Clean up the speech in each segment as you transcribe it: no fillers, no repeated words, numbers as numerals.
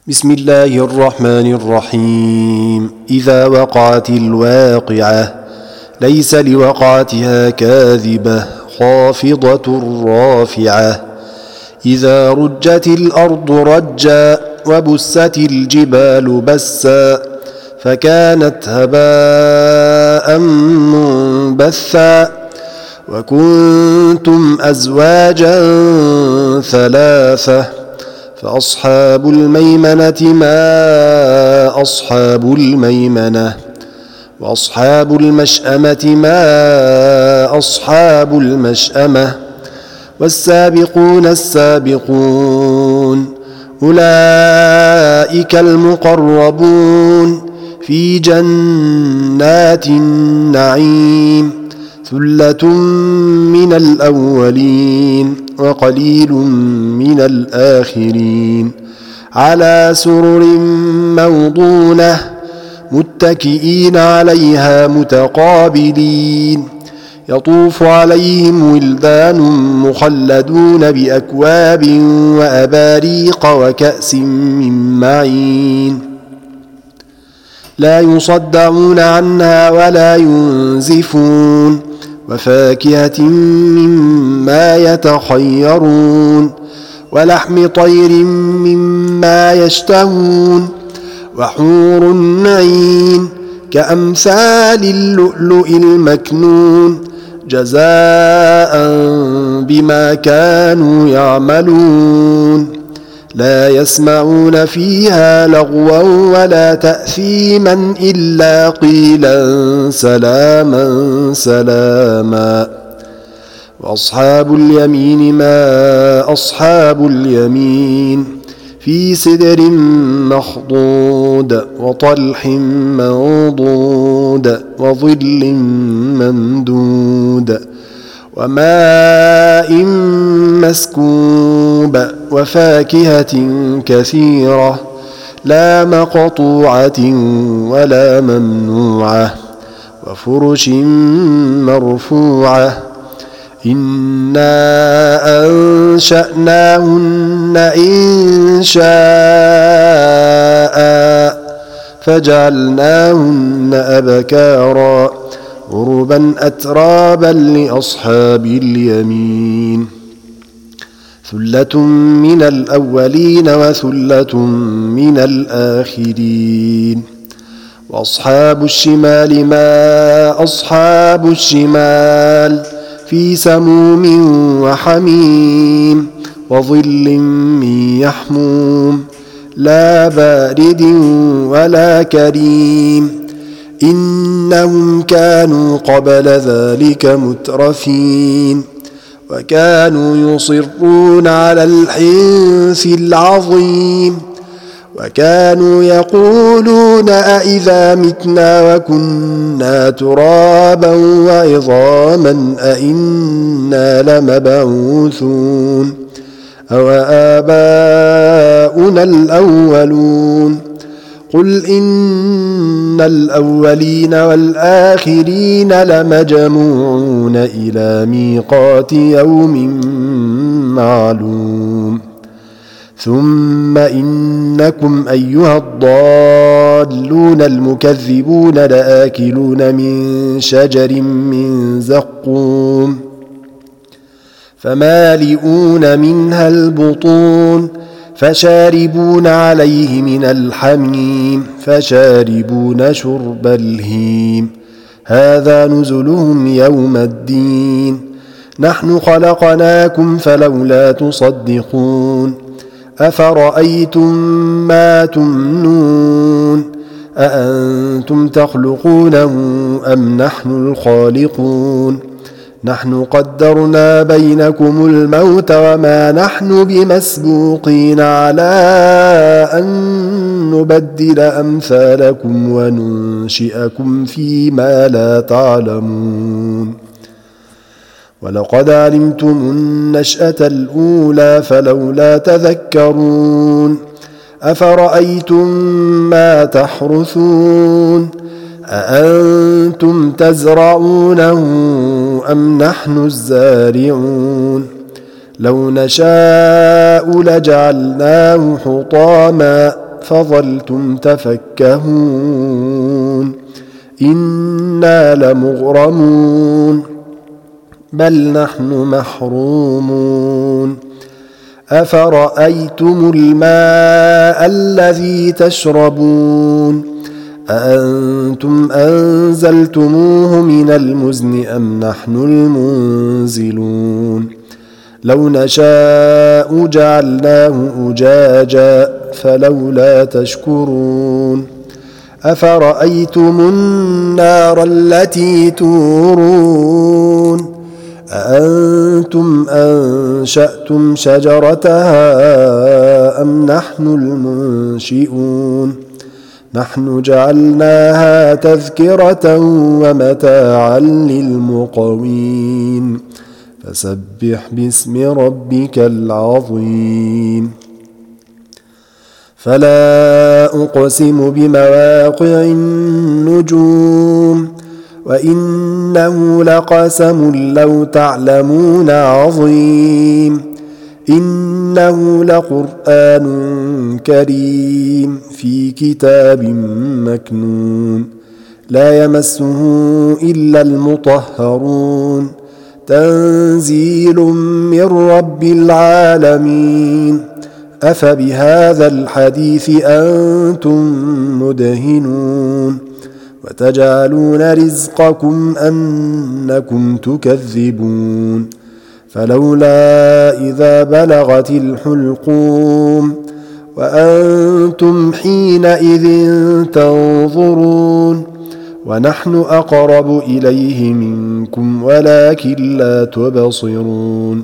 بسم الله الرحمن الرحيم. إذا وقعت الواقعة ليس لوقعتها كاذبة خافضة رافعة. إذا رجت الأرض رجا وبست الجبال بسا فكانت هباء منبثا وكنتم أزواجا ثلاثة فأصحاب الميمنة ما أصحاب الميمنة وأصحاب المشأمة ما أصحاب المشأمة والسابقون السابقون أولئك المقربون في جنات النعيم ثلة من الأولين وقليل من الآخرين على سرر موضونة متكئين عليها متقابلين يطوف عليهم ولدان مخلدون بأكواب وأباريق وكأس من معين لا يصدعون عنها ولا ينزفون وفاكهة مما يتخيرون ولحم طير مما يشتهون وحور عين كأمثال اللؤلؤ المكنون جزاء بما كانوا يعملون لا يسمعون فيها لغوا ولا تأثيما إلا قيلا سلاما سلاما. وأصحاب اليمين ما أصحاب اليمين في سدر مخضود وطلح منضود وظل ممدود وماء مسكوب وفاكهة كثيرة لا مقطوعة ولا ممنوعة وفرش مرفوعة إنا أنشأناهن إن شاء فجعلناهن أبكارا عربا أترابا لأصحاب اليمين ثلة من الأولين وثلة من الآخرين. وأصحاب الشمال ما أصحاب الشمال في سموم وحميم وظل من يحموم لا بارد ولا كريم إنهم كانوا قبل ذلك مترفين وكانوا يصرون على الحنث العظيم وكانوا يقولون أئذا متنا وكنا ترابا وعظاما أئنا لمبعوثون أو آباؤنا الأولون قل إن الأولين والآخرين لمجموعون إلى ميقات يوم معلوم ثم إنكم أيها الضالون المكذبون لآكلون من شجر من زقوم فمالئون منها البطون فشاربون عليه من الحميم فشاربون شرب الهيم هذا نزلهم يوم الدين نحن خلقناكم فلولا تصدقون أفرأيتم ما تمنون أأنتم تخلقونه أم نحن الخالقون نحن قدرنا بينكم الموت وما نحن بمسبوقين على أن نبدل أمثالكم وننشئكم فيما لا تعلمون ولقد علمتم النشأة الأولى فلولا تذكرون أفرأيتم ما تحرثون أأنتم تزرعونه أم نحن الزارعون لو نشاء لجعلناه حطاما فظلتم تفكهون إنا لمغرمون بل نحن محرومون أفرأيتم الماء الذي تشربون أأنتم أنزلتموه من المزن أم نحن المنزلون لو نشاء جعلناه أجاجا فلولا تشكرون أفرأيتم النار التي تورون أأنتم أنشأتم شجرتها أم نحن المنشئون نحن جعلناها تذكرة ومتاعا للمقوين فسبح باسم ربك العظيم فلا أقسم بمواقع النجوم وإنه لقسم لو تعلمون عظيم إنه لقرآن كريم في كتاب مكنون لا يمسه إلا المطهرون تنزيل من رب العالمين أفبهذا الحديث أنتم مدهنون وتجعلون رزقكم أنكم تكذبون فلولا إذا بلغت الحلقوم وأنتم حينئذ تنظرون ونحن أقرب إليه منكم ولكن لا تبصرون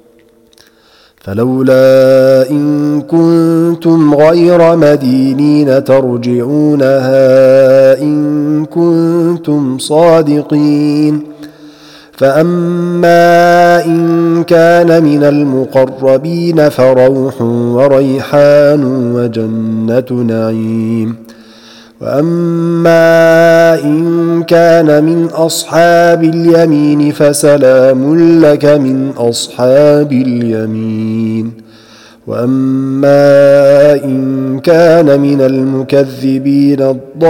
فلولا إن كنتم غير مدينين ترجعونها إن كنتم صادقين فأما إن كان من المقربين فروح وريحان وجنة نعيم وأما إن كان من أصحاب اليمين فسلام لك من أصحاب اليمين وأما إن كان من المكذبين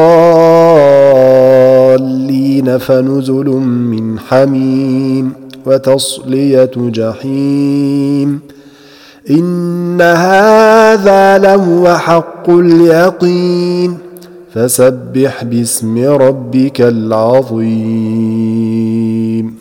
الضالين فنزل من حميم وتصلية جحيم إن هذا لهو حق اليقين فسبح باسم ربك العظيم